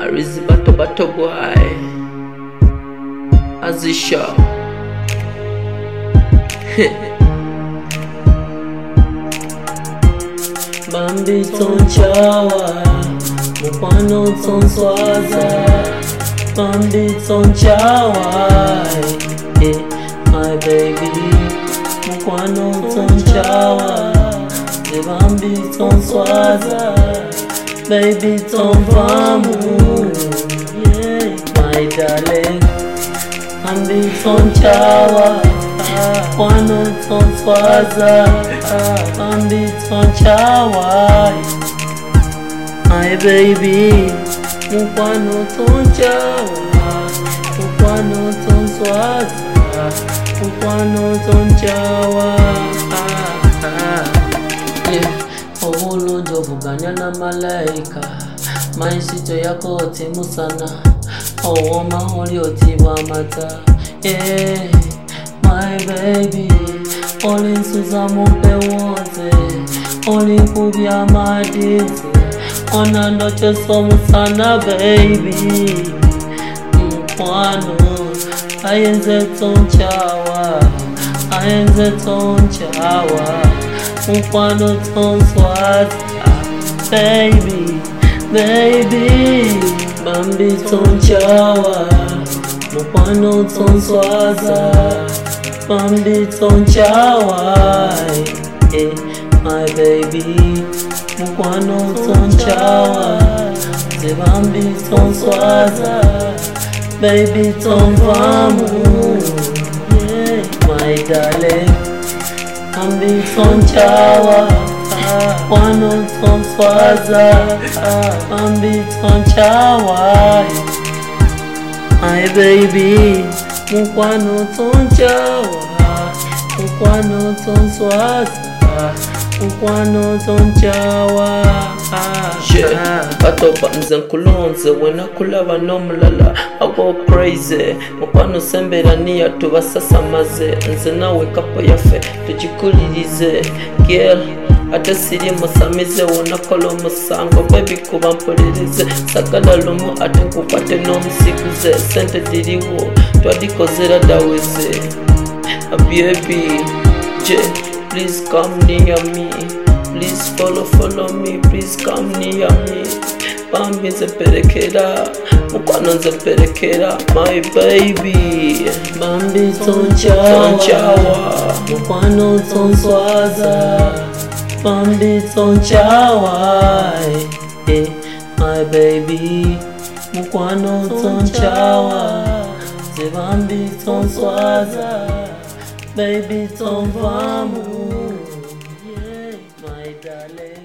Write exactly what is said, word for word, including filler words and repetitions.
Arizi bato bato boy Azisha Bambi ton chawa Mukwano ton swaza Bambi ton chawa eh, my baby Mukwano ton chawa De Bambi ton swaza Baby ton vamu yeah, my darling Bambi ton chawa Mukwano ton swaza Bambi ton chawa my baby Mukwano ton chawa Mukwano ton swaza Mukwano ton chawa yeah. Owolo jovuganya na malaika Maisito yako oti musana Owo mahori oti wa mata yeah. My baby Oli nsuza mumpe wote Oli kubya madize Ona ndoche somu sana baby Mukwano Ayenze ton chawa Ayenze ton chawa Mukwano ton swaza Baby, baby Bambi ton chawa Mukwano ton swaza Bambi ton chawa eh, my baby Mukwano ton chawa De Bambi ton swaza Baby ton vamu yeah, my darling Bambi ton chawa Mukwano ton swaza Bambi ton chawa my baby Mukwano ton chawa Mukwano ton swaza Mukwano ton chawa yeah. Batoba nze nkulonze wena kulaba nomulala I go crazy Mukwano sembera niya tubasasa maze nze nawe kapo yafe tujikulirize girl ate siri musamize wona kolo musango baby kuba mpulirize sagala lumu ate nkukwate n'omusikuze sente diriwo twadikozera daweze baby je please come near me please follow follow me please come near me Bambi nze perekera Mukwano nze perekera my baby Bambi ton chawa Mukwano ton swaza Bambi ton chawa eh, my baby Mukwano ton chawa De Bambi ton swaza Baby ton vamu